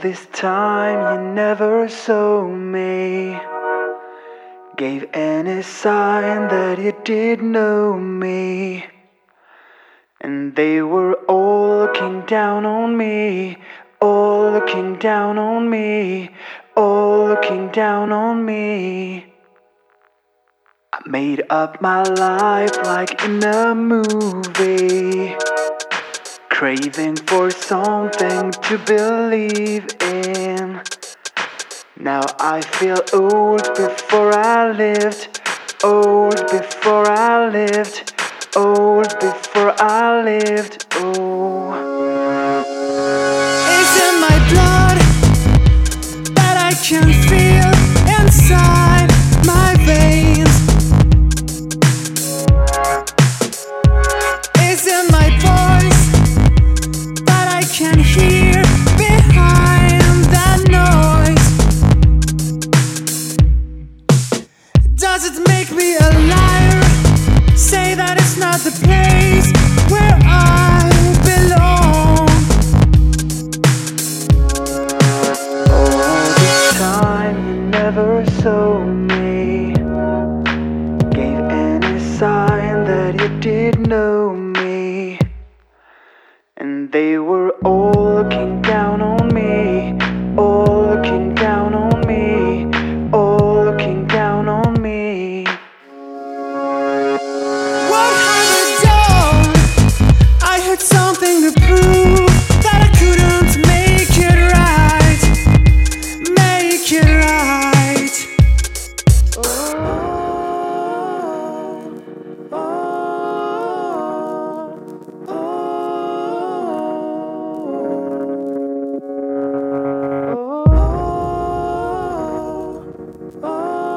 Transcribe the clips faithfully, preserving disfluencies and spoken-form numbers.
this time you never saw me, gave any sign that you did know me, and they were all looking down on me, all looking down on me, all looking down on me. I made up my life like in a movie, craving for something to believe in. Now I feel old before I lived, old before I lived, old before I lived, oh. It's in my blood that I can feel inside my veins. It's in my voice that I can hear behind that noise. Does it make me a liar? Say that it's not the place where I belong. All this time you never saw me, gave any sign that you did know me, and they were all looking down on me, all looking down on me, all looking down on me. What have I done? I had something to prove, that I couldn't make it right, make it right. Oh, oh, oh, oh,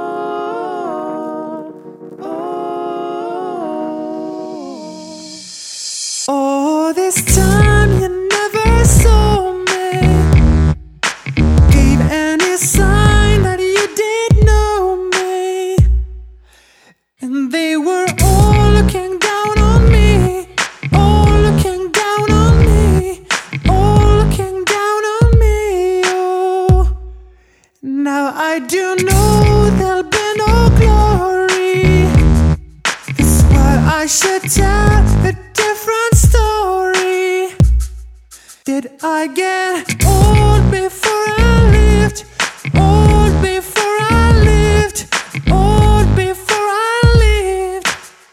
oh. All this time you never saw me, gave any sign that you did know me, and they were all looking down on me, all looking down on me, all looking down on me, oh. Now I do know there'll be no glory. That's why I should tell a different story. Did I get old before I lived? Old before I lived? Old before I lived?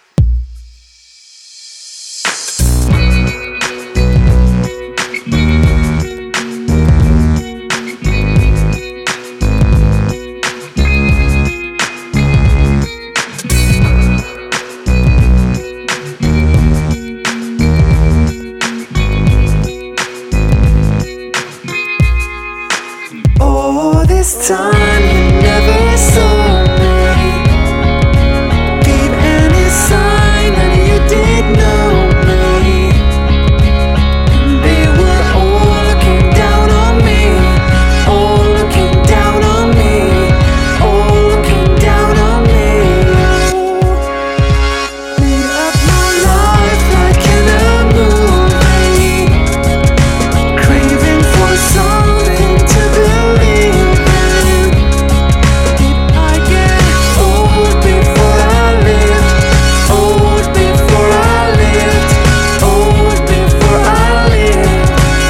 All this time you never saw me, gave any sign that you did know me, and they were all looking down on me, all looking down on me, all looking down on me, oh. Made up my life like in a movie, craving for something to believe in. Did I get old before I lived? Old before I lived? Old before I lived?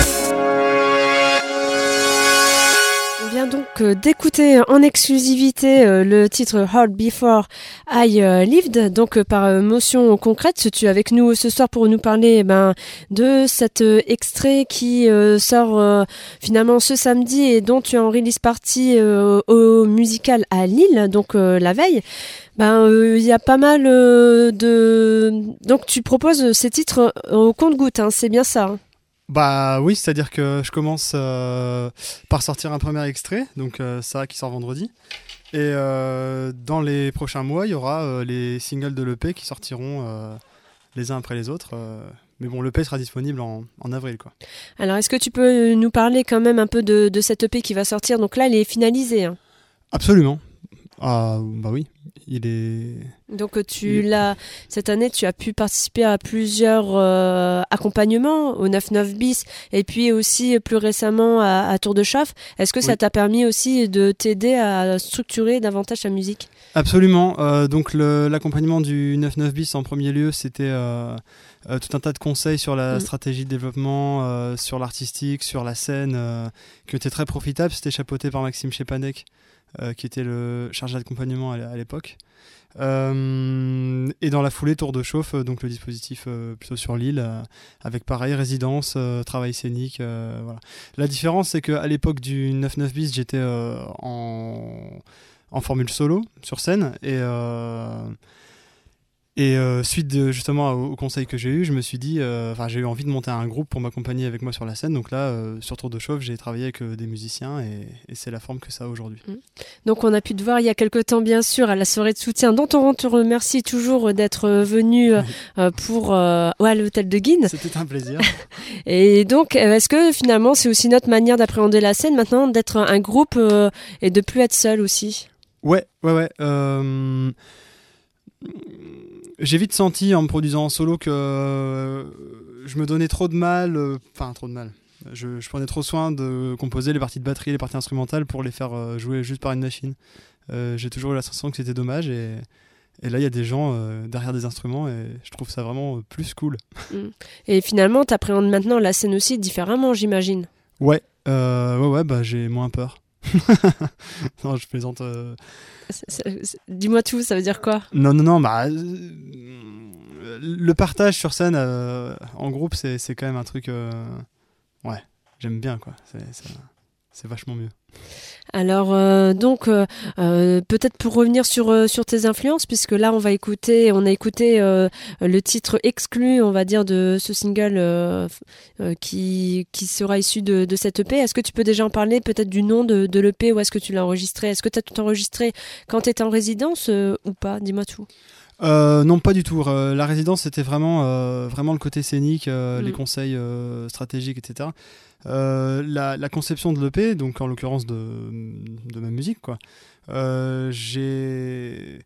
On vient donc euh, d'écouter en exclusivité euh, le titre Hard Before I euh, Lived, donc euh, par euh, motion concrète. Tu es avec nous ce soir pour nous parler eh ben, de cet euh, extrait qui euh, sort euh, finalement ce samedi et dont tu es en release party euh, au musical à Lille, donc euh, la veille. Ben, il euh, y a pas mal euh, de... Donc tu proposes ces titres euh, au compte-gouttes, hein, c'est bien ça, hein? Bah oui, c'est-à-dire que je commence euh, par sortir un premier extrait, donc euh, ça qui sort vendredi. Et euh, dans les prochains mois, il y aura euh, les singles de l'E P qui sortiront euh, les uns après les autres. Euh, mais bon, l'E P sera disponible en, en avril, quoi. Alors, est-ce que tu peux nous parler quand même un peu de, de cette E P qui va sortir? Donc là, elle est finalisée, hein. Absolument. Ah, bah oui, il est. Donc tu il... l'as cette année, tu as pu participer à plusieurs euh, accompagnements au neuf neuf bis et puis aussi plus récemment à, à Tour de Chauffe. Est-ce que oui. ça t'a permis aussi de t'aider à structurer davantage ta musique ? Absolument. Euh, donc le, l'accompagnement du neuf neuf bis en premier lieu, c'était euh, euh, tout un tas de conseils sur la mmh. stratégie de développement, euh, sur l'artistique, sur la scène, euh, qui étaient très profitables. C'était chapeauté par Maxime Chepanek, euh, qui était le chargé d'accompagnement à, à l'époque. Euh, et dans la foulée, Tour de Chauffe, donc le dispositif euh, plutôt sur l'île, euh, avec pareil, résidence, euh, travail scénique. Euh, voilà. La différence, c'est qu'à l'époque du neuf neuf bis, j'étais euh, en... en formule solo sur scène et euh, et euh, suite de, justement au, au conseil que j'ai eu, je me suis dit enfin euh, j'ai eu envie de monter un groupe pour m'accompagner avec moi sur la scène. Donc là euh, sur Tour de Chauffe, j'ai travaillé avec euh, des musiciens et, et c'est la forme que ça a aujourd'hui. Donc on a pu te voir il y a quelque temps bien sûr à la soirée de soutien dont on te remercie toujours d'être venu euh, pour euh, ouais, à l'hôtel de Guine. C'était un plaisir. Et donc est-ce que finalement c'est aussi notre manière d'appréhender la scène maintenant, d'être un groupe euh, et de plus être seul aussi? Ouais, ouais, ouais. Euh... J'ai vite senti en me produisant en solo que euh, je me donnais trop de mal, enfin euh, trop de mal. Je, je prenais trop soin de composer les parties de batterie, les parties instrumentales pour les faire euh, jouer juste par une machine. Euh, j'ai toujours eu la sensation que c'était dommage et, et là il y a des gens euh, derrière des instruments et je trouve ça vraiment plus cool. Et finalement, tu appréhendes maintenant la scène aussi différemment, j'imagine. Ouais, euh, ouais, ouais, bah j'ai moins peur. Non, je plaisante. Euh... C'est, c'est, c'est... Dis-moi tout, ça veut dire quoi ? Non, non, non, bah, euh, le partage sur scène euh, en groupe, c'est, c'est quand même un truc. Euh, ouais, j'aime bien, quoi. C'est, c'est, c'est vachement mieux. Alors, euh, donc, euh, euh, peut-être pour revenir sur, euh, sur tes influences, puisque là, on va écouter, on a écouté euh, le titre exclu, on va dire, de ce single euh, euh, qui, qui sera issu de, de cette E P. Est-ce que tu peux déjà en parler, peut-être du nom de, de l'E P, où est-ce que tu l'as enregistré ? Est-ce que tu as tout enregistré quand tu étais en résidence euh, ou pas ? Dis-moi tout. Euh, non, pas du tout. Euh, la résidence, c'était vraiment, euh, vraiment le côté scénique, euh, mm. les conseils euh, stratégiques, et cetera. Euh, la, la conception de l'E P, donc en l'occurrence de, de ma musique, quoi. Euh, j'ai,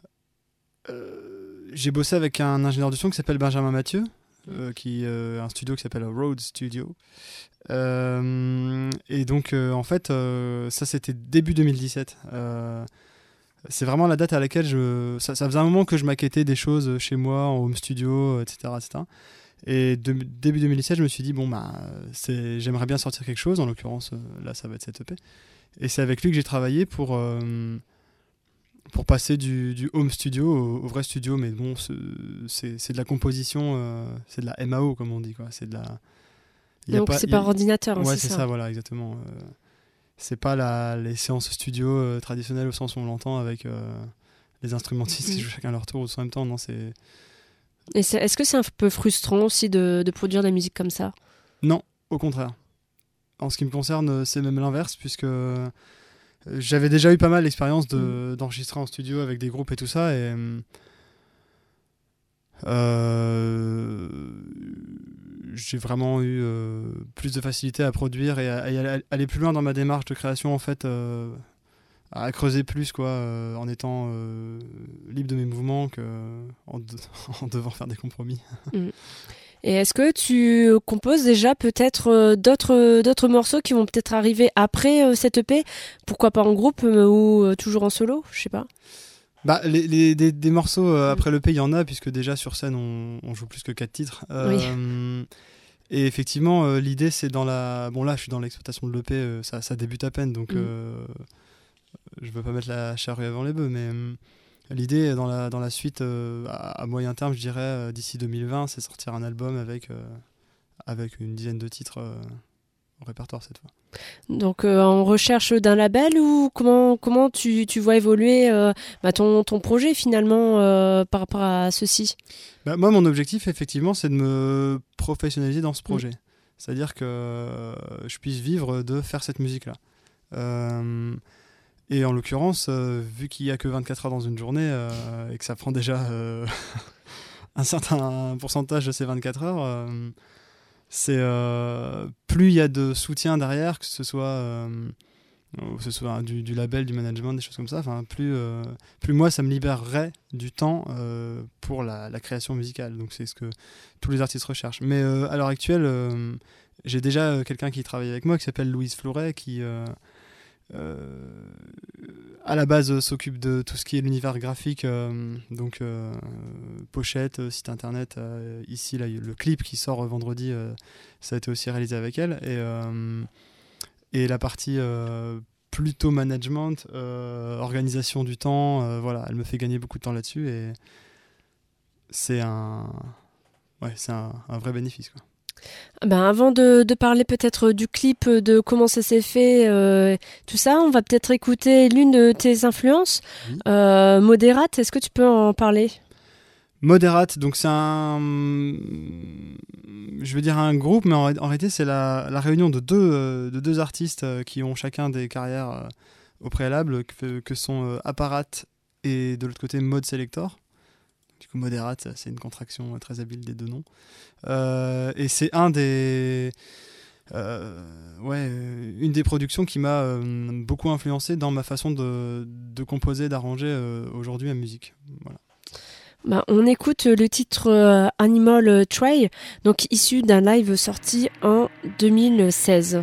euh, j'ai bossé avec un ingénieur du son qui s'appelle Benjamin Mathieu, euh, qui a un studio qui s'appelle Rhodes Studio. Euh, et donc, euh, en fait, euh, ça c'était début deux mille dix-sept. Euh, c'est vraiment la date à laquelle je... Ça, ça faisait un moment que je maquettais des choses chez moi, en home studio, et cetera et cetera. Et de, début deux mille dix-sept, je me suis dit, bon, bah, c'est, j'aimerais bien sortir quelque chose. En l'occurrence, là, ça va être cette E P. Et c'est avec lui que j'ai travaillé pour, euh, pour passer du, du home studio au, au vrai studio. Mais bon, c'est, c'est, c'est de la composition, euh, c'est de la M A O, comme on dit, quoi. C'est de la... Donc, pas, c'est par a... ordinateur, hein, ouais, c'est, c'est ça. ça, voilà, exactement. Euh, c'est pas la, les séances studio euh, traditionnelles au sens où on l'entend avec euh, les instrumentistes mmh. qui jouent chacun leur tour en même temps. Non, c'est... Et c'est, est-ce que c'est un peu frustrant aussi de, de produire de la musique comme ça ? Non, au contraire. En ce qui me concerne, c'est même l'inverse, puisque j'avais déjà eu pas mal d'expérience de, mmh. d'enregistrer en studio avec des groupes et tout ça, et euh, j'ai vraiment eu euh, plus de facilité à produire et à, à aller plus loin dans ma démarche de création, en fait, euh, à creuser plus, quoi, euh, en étant euh, libre de mes mouvements qu'en de, en devant faire des compromis. Mmh. Et est-ce que tu composes déjà peut-être euh, d'autres, d'autres morceaux qui vont peut-être arriver après euh, cette E P ? Pourquoi pas en groupe euh, ou euh, toujours en solo ? Je sais pas. Bah, les, les, des, des morceaux euh, après l'E P, il y en a, puisque déjà sur scène, on, on joue plus que quatre titres. Euh, oui. Et effectivement, euh, l'idée, c'est dans la... Bon, là, je suis dans l'exploitation de l'E P, euh, ça, ça débute à peine, donc... Mm. Euh, je veux pas mettre la charrue avant les bœufs, mais euh, l'idée dans la, dans la suite, euh, à, à moyen terme, je dirais, euh, d'ici deux mille vingt, c'est sortir un album avec, euh, avec une dizaine de titres euh, au répertoire cette fois. Donc euh, en recherche d'un label ou comment, comment tu, tu vois évoluer euh, bah, ton, ton projet finalement euh, par rapport à ceci ? Bah, moi, mon objectif, effectivement, c'est de me professionnaliser dans ce projet. Mmh. C'est-à-dire que euh, je puisse vivre de faire cette musique-là. Euh, Et en l'occurrence, euh, vu qu'il n'y a que vingt-quatre heures dans une journée euh, et que ça prend déjà euh, un certain pourcentage de ces vingt-quatre heures, euh, c'est, euh, plus il y a de soutien derrière, que ce soit euh, que ce soit du, du label, du management, des choses comme ça. Enfin, plus, euh, plus moi, ça me libérerait du temps euh, pour la, la création musicale. Donc c'est ce que tous les artistes recherchent. Mais euh, à l'heure actuelle, euh, j'ai déjà quelqu'un qui travaille avec moi qui s'appelle Louise Fleuret, qui euh, euh, à la base euh, s'occupe de tout ce qui est l'univers graphique, euh, donc euh, pochette, euh, site internet. Euh, ici, là, le clip qui sort euh, vendredi, euh, ça a été aussi réalisé avec elle. Et, euh, et la partie euh, plutôt management, euh, organisation du temps, euh, voilà, elle me fait gagner beaucoup de temps là-dessus et c'est un, ouais, c'est un, un vrai bénéfice, quoi. Ben avant de, de parler peut-être du clip, de comment ça s'est fait, euh, tout ça, on va peut-être écouter l'une de tes influences, Oui. euh, Moderate. Est-ce que tu peux en parler ? Moderate, donc c'est un, je veux dire un groupe, mais en, en réalité c'est la, la réunion de deux, euh, de deux artistes euh, qui ont chacun des carrières euh, au préalable, que, que sont euh, Apparat et de l'autre côté Mode Selector. Du coup, Moderate, c'est une contraction euh, très habile des deux noms. Euh, et c'est un des, euh, ouais, une des productions qui m'a euh, beaucoup influencé dans ma façon de, de composer, d'arranger euh, aujourd'hui ma musique. Voilà. Ben, on écoute le titre euh, Animal Tray, donc issu d'un live sorti en deux mille seize.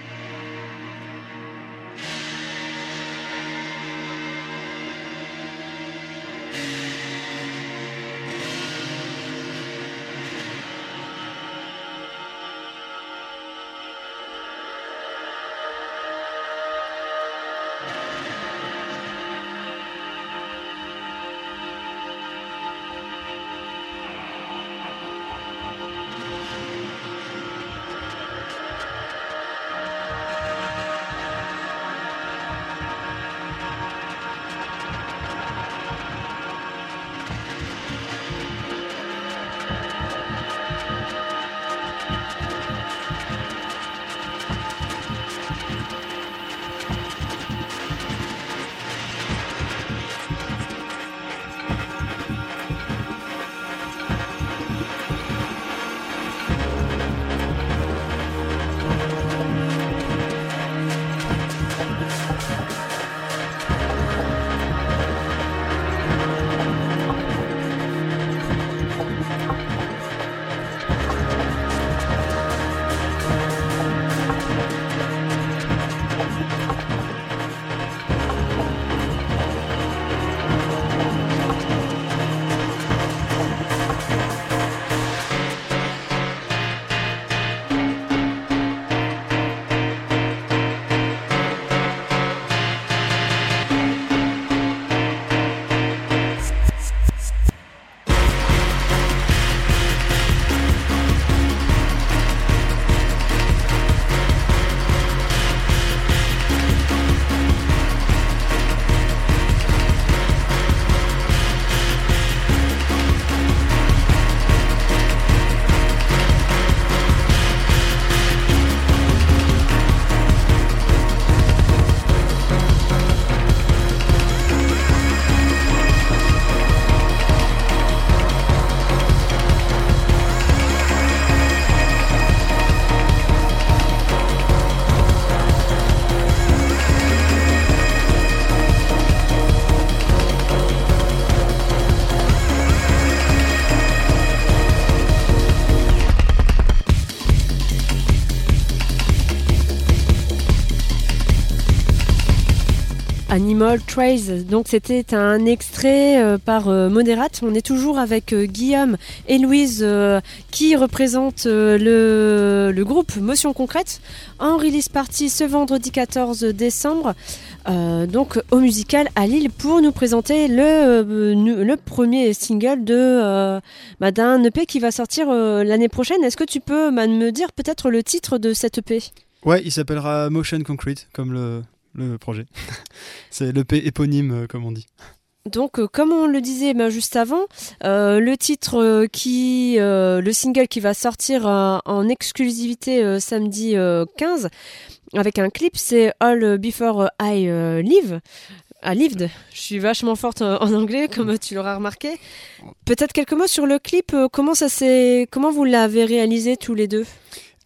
Animal Trays, donc c'était un extrait euh, par euh, Moderate. On est toujours avec euh, Guillaume et Louise euh, qui représentent euh, le, le groupe Motion Concrète en release party ce vendredi quatorze décembre, euh, donc au Musical à Lille, pour nous présenter le, euh, le premier single de euh, bah, d'un E P qui va sortir euh, l'année prochaine. Est-ce que tu peux bah, me dire peut-être le titre de cet E P ? Ouais, il s'appellera Motion Concrete, comme le... le projet. C'est l'E P éponyme, euh, comme on dit. Donc, euh, comme on le disait ben, juste avant, euh, le titre euh, qui, euh, le single qui va sortir euh, en exclusivité euh, samedi euh, quinze, avec un clip, c'est All Before I euh, Live. Ah, lived. Je suis vachement forte en anglais, comme tu l'auras remarqué. Peut-être quelques mots sur le clip. Comment ça s'est, comment vous l'avez réalisé tous les deux ?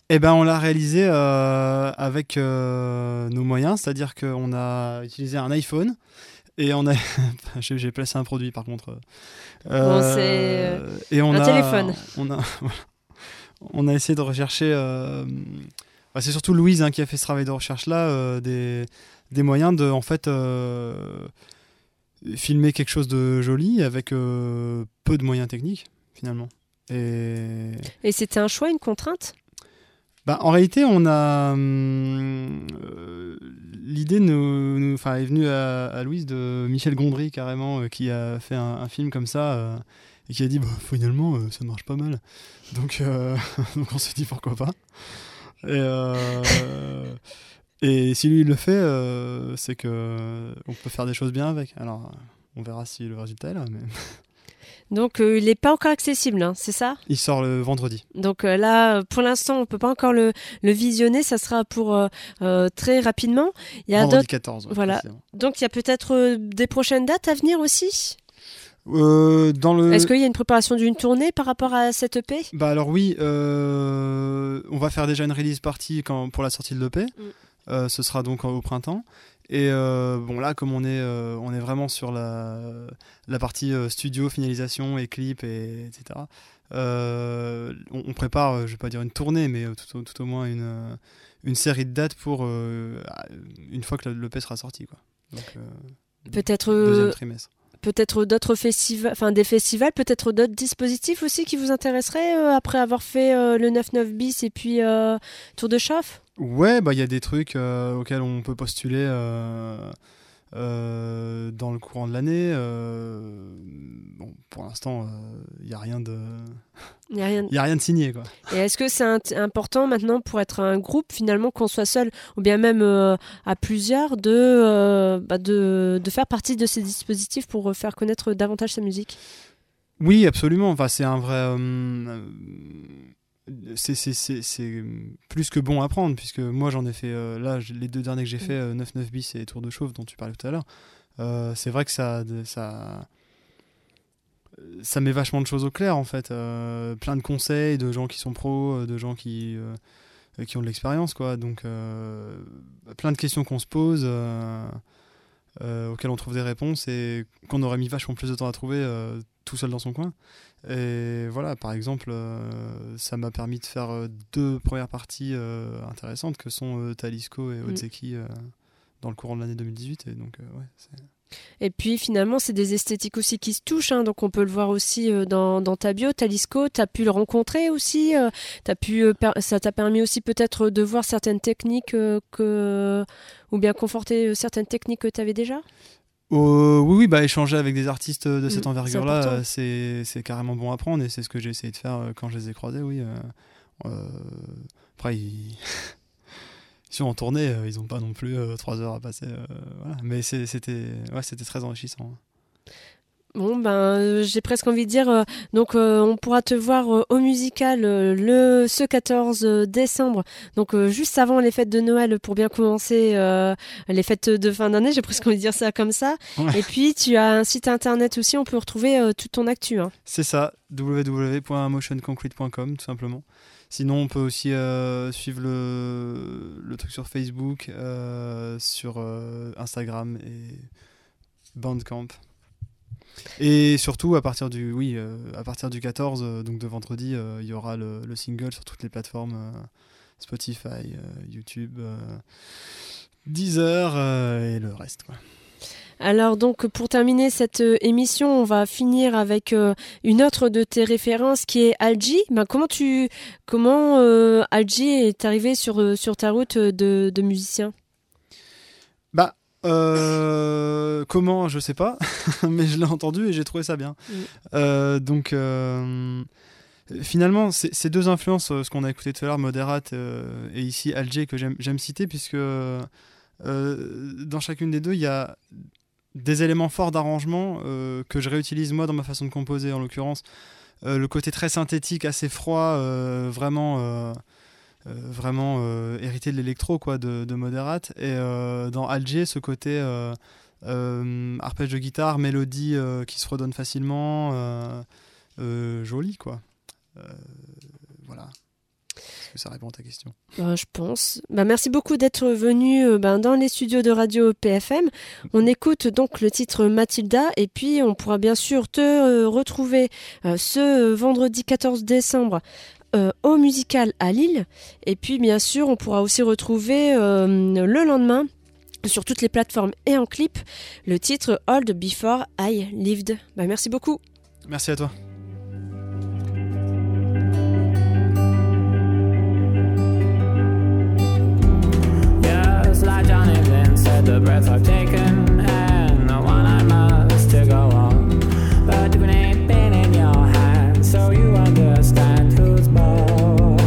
Eh ben, on l'a réalisé euh, avec euh, nos moyens, c'est-à-dire qu'on a utilisé un iPhone et on a, j'ai, j'ai placé un produit par contre. Bon, c'est et on un a, téléphone. On a, on a essayé de rechercher. Euh, bah, c'est surtout Louise hein, qui a fait ce travail de recherche là, euh, des, des moyens de en fait euh, filmer quelque chose de joli avec euh, peu de moyens techniques finalement. Et, Et c'était un choix, une contrainte? Bah, en réalité, on a hum, euh, l'idée nous, nous- 'fin, est venue à, à Louise de Michel Gondry carrément, euh, qui a fait un, un film comme ça euh, et qui a dit bah, finalement euh, ça marche pas mal. Donc, euh, donc on s'est dit pourquoi pas. Et, euh, et si lui il le fait, euh, c'est que on peut faire des choses bien avec. Alors, on verra si le résultat est là. Mais Donc euh, il n'est pas encore accessible, hein, c'est ça? il sort le vendredi. Donc euh, là, pour l'instant, on peut pas encore le, le visionner. Ça sera pour euh, euh, très rapidement. Il y a Vendredi d'autres. quatorze. ouais, Voilà. précisément. Donc il y a peut-être euh, des prochaines dates à venir aussi. Euh, dans le... Est-ce qu'il y a une préparation d'une tournée par rapport à cette E P? Bah alors oui, euh, on va faire déjà une release party quand, pour la sortie de l'E P. Mm. Euh, ce sera donc au printemps. Et euh, bon là, comme on est, euh, on est vraiment sur la, la partie euh, studio, finalisation et clip, et, etc. Euh, on, on prépare, euh, je vais pas dire une tournée, mais euh, tout, au- tout au moins une, euh, une série de dates pour euh, une fois que l'E P sera sorti, quoi. Donc, euh, Peut-être deuxième euh, trimestre. peut-être d'autres festivals, enfin des festivals, peut-être d'autres dispositifs aussi qui vous intéresseraient euh, après avoir fait euh, le neuf-neuf bis et puis euh, Tour de chauffe? Ouais, bah il y a des trucs euh, auxquels on peut postuler euh, euh, dans le courant de l'année. euh, bon, pour l'instant, il n'y a rien de, Il n'y a rien. il y a rien de signé, quoi. Et est-ce que c'est int- important maintenant pour être un groupe finalement qu'on soit seul ou bien même euh, à plusieurs de, euh, bah, de, de faire partie de ces dispositifs pour euh, faire connaître davantage sa musique? Oui, absolument. Enfin, c'est un vrai. euh, c'est, c'est, c'est, c'est plus que bon à prendre, puisque moi j'en ai fait. euh, là, j'ai- les deux derniers que j'ai fait, euh, neuf-neuf bis et Tour de Chauffe, dont tu parlais tout à l'heure. euh, c'est vrai que ça. ça ça met vachement de choses au clair en fait. Euh, plein de conseils de gens qui sont pros, euh, de gens qui, euh, qui ont de l'expérience quoi. Donc euh, plein de questions qu'on se pose, euh, euh, auxquelles on trouve des réponses et qu'on aurait mis vachement plus de temps à trouver euh, tout seul dans son coin. Et voilà, par exemple, euh, ça m'a permis de faire euh, deux premières parties euh, intéressantes que sont euh, Talisco et Odzeki euh, dans le courant de l'année deux mille dix-huit. Et donc, euh, ouais, c'est... Et puis finalement, c'est des esthétiques aussi qui se touchent, hein, donc on peut le voir aussi euh, dans, dans ta bio, Talisco, tu as pu le rencontrer aussi, euh, t'as pu, euh, per- ça t'a permis aussi peut-être de voir certaines techniques euh, que, ou bien conforter euh, certaines techniques que tu avais déjà? Euh, oui, oui, bah, échanger avec des artistes de cette Mmh, envergure-là, c'est euh, c'est, c'est carrément bon à prendre et c'est ce que j'ai essayé de faire euh, quand je les ai croisés, oui. euh, euh, après, ils... ils sont en tournée, euh, ils n'ont pas non plus euh, trois heures à passer, euh, voilà. Mais c'est, c'était, ouais, c'était très enrichissant. Bon, ben, euh, j'ai presque envie de dire, euh, donc euh, on pourra te voir euh, au musical euh, le ce quatorze décembre, donc euh, juste avant les fêtes de Noël pour bien commencer euh, les fêtes de fin d'année, j'ai presque envie de dire ça comme ça. Ouais. Et puis tu as un site internet aussi, on peut retrouver euh, toute ton actu. Hein. C'est ça, w w w point motion concrete point com tout simplement. Sinon, on peut aussi euh, suivre le, le truc sur Facebook, euh, sur euh, Instagram et Bandcamp. Et surtout, à partir du, oui, euh, à partir du quatorze, euh, donc de vendredi, euh, il y aura le, le single sur toutes les plateformes euh, Spotify, euh, YouTube, euh, Deezer euh, et le reste, quoi. Alors donc pour terminer cette euh, émission, on va finir avec euh, une autre de tes références qui est Algie. Ben, comment tu comment euh, Algie est arrivé sur euh, sur ta route de, de musicien? Bah, euh, comment, je sais pas, mais je l'ai entendu et j'ai trouvé ça bien. Mm. Euh, donc, euh, finalement, c'est- ces deux influences, euh, ce qu'on a écouté tout à l'heure, Moderate euh, et ici Alger, que j'aime j'aime citer, puisque euh, dans chacune des deux, il y a des éléments forts d'arrangement euh, que je réutilise moi dans ma façon de composer, en l'occurrence. Euh, le côté très synthétique, assez froid, euh, vraiment, euh, euh, vraiment euh, hérité de l'électro, quoi, de, de Moderate. Et euh, dans Alger, ce côté euh, euh, arpège de guitare, mélodie euh, qui se redonne facilement, euh, euh, joli, quoi. Euh, voilà. Est-ce que ça répond à ta question? Ben, je pense. Ben, merci beaucoup d'être venu euh, ben, dans les studios de Radio P F M. On écoute donc le titre Mathilda et puis on pourra bien sûr te euh, retrouver euh, ce vendredi quatorze décembre euh, au Musical à Lille. Et puis bien sûr on pourra aussi retrouver euh, le lendemain sur toutes les plateformes et en clip le titre Old Before I Lived. Ben, merci beaucoup. Merci à toi. Like Johnny Glenn said, the breath I've taken and the one I must to go on. But if it ain't been in your hands, so you understand who's boss.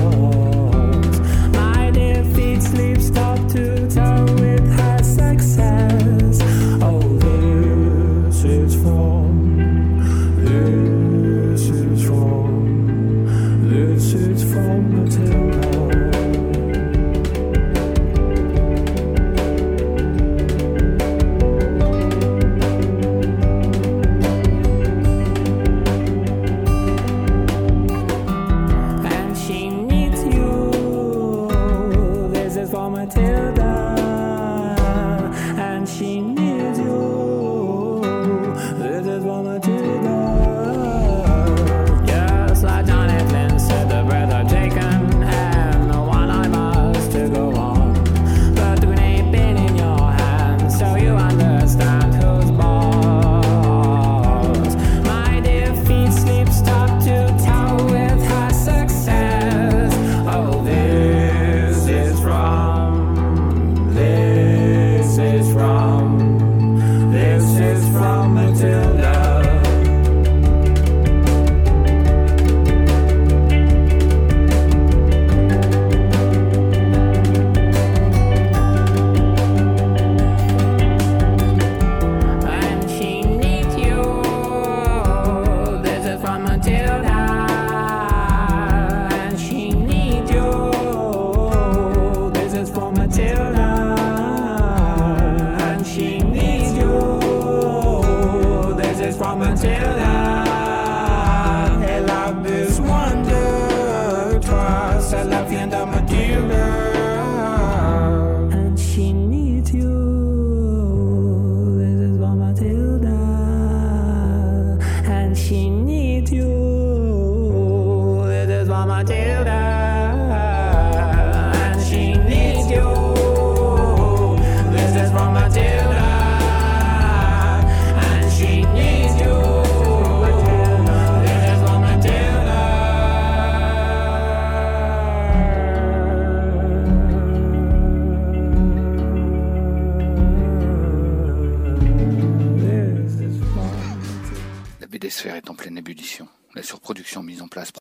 My defeat sleeps top to toe with her success. Oh, this is from, this is from, this is from Matilda. La B D Sphère est en pleine ébullition. La surproduction mise en place